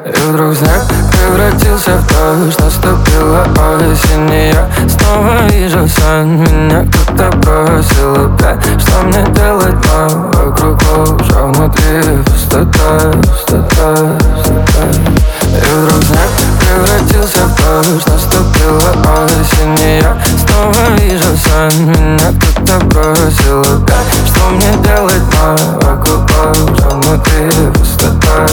И вдруг снег превратился в дождь. Наступила осень, и я снова вижу сон. Меня кто-то бросил опять. Что мне делать, но вокруг лужа, внутри пустота, пустота, пустота. И вдруг снег превратился в дождь. Наступила осень, и я снова вижу сон. Меня кто-то бросил опять. Что мне делать, но вокруг лужа, внутри пустота.